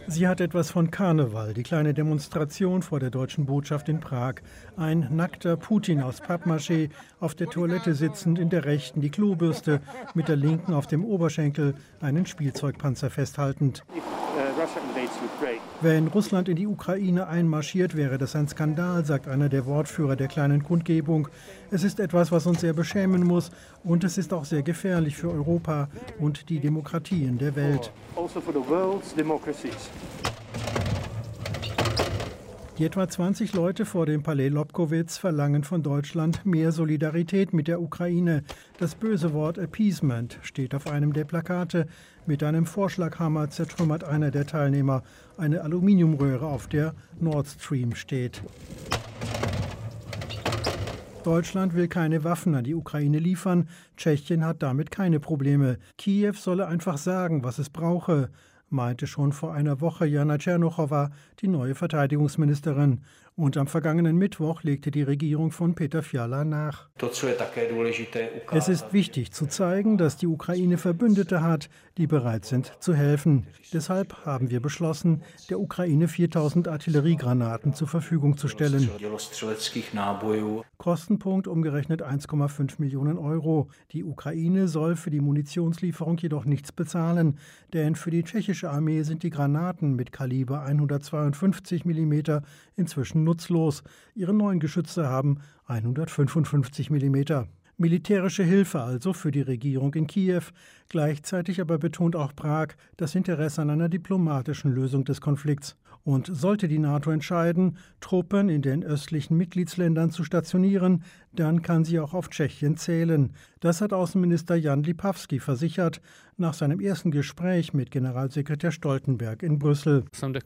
Sie hat etwas von Karneval, die kleine Demonstration vor der deutschen Botschaft in Prag. Ein nackter Putin aus Pappmaché, auf der Toilette sitzend, in der rechten die Klobürste, mit der linken auf dem Oberschenkel einen Spielzeugpanzer festhaltend. Wenn Russland in die Ukraine einmarschiert, wäre das ein Skandal, sagt einer der Wortführer der kleinen Kundgebung. Es ist etwas, was uns sehr beschämen muss, und es ist auch sehr gefährlich für Europa und die Demokratien der Welt. Die etwa 20 Leute vor dem Palais Lobkowitz verlangen von Deutschland mehr Solidarität mit der Ukraine. Das böse Wort Appeasement steht auf einem der Plakate. Mit einem Vorschlaghammer zertrümmert einer der Teilnehmer eine Aluminiumröhre, auf der Nord Stream steht. Deutschland will keine Waffen an die Ukraine liefern. Tschechien hat damit keine Probleme. Kiew solle einfach sagen, was es brauche, meinte schon vor einer Woche Jana Czernochowa, die neue Verteidigungsministerin. Und am vergangenen Mittwoch legte die Regierung von Petr Fiala nach. Es ist wichtig zu zeigen, dass die Ukraine Verbündete hat, die bereit sind zu helfen. Deshalb haben wir beschlossen, der Ukraine 4000 Artilleriegranaten zur Verfügung zu stellen. Kostenpunkt umgerechnet 1,5 Millionen Euro. Die Ukraine soll für die Munitionslieferung jedoch nichts bezahlen, denn für die tschechische Armee sind die Granaten mit Kaliber 152 mm inzwischen nutzlos. Ihre neuen Geschütze haben 155 mm. Militärische Hilfe also für die Regierung in Kiew. Gleichzeitig aber betont auch Prag das Interesse an einer diplomatischen Lösung des Konflikts. Und sollte die NATO entscheiden, Truppen in den östlichen Mitgliedsländern zu stationieren, dann kann sie auch auf Tschechien zählen. Das hat Außenminister Jan Lipavský versichert nach seinem ersten Gespräch mit Generalsekretär Stoltenberg in Brüssel.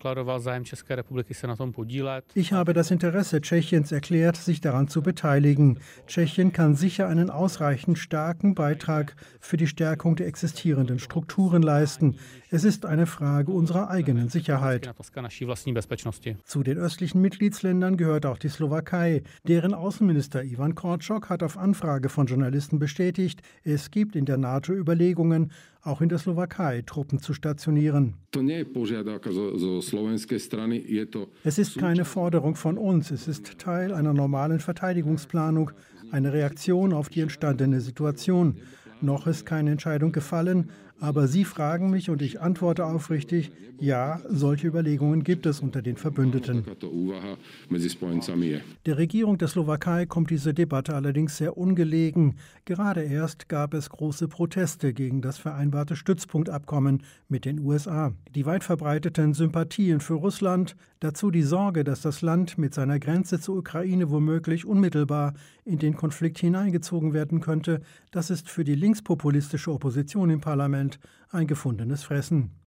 Ich habe das Interesse Tschechiens erklärt, sich daran zu beteiligen. Tschechien kann sicher einen ausreichend starken Beitrag für die Stärkung der existierenden Strukturen leisten. Es ist eine Frage unserer eigenen Sicherheit. Zu den östlichen Mitgliedsländern gehört auch die Slowakei. Deren Außenminister Ivan Korczok hat auf Anfrage von Journalisten bestätigt, es gibt in der NATO Überlegungen, auch in der Slowakei Truppen zu stationieren. Es ist keine Forderung von uns, es ist Teil einer normalen Verteidigungsplanung, eine Reaktion auf die entstandene Situation. Noch ist keine Entscheidung gefallen, aber Sie fragen mich und ich antworte aufrichtig, ja, solche Überlegungen gibt es unter den Verbündeten. Der Regierung der Slowakei kommt diese Debatte allerdings sehr ungelegen. Gerade erst gab es große Proteste gegen das vereinbarte Stützpunktabkommen mit den USA. Die weit verbreiteten Sympathien für Russland, dazu die Sorge, dass das Land mit seiner Grenze zur Ukraine womöglich unmittelbar in den Konflikt hineingezogen werden könnte, das ist für die linkspopulistische Opposition im Parlament ein gefundenes Fressen.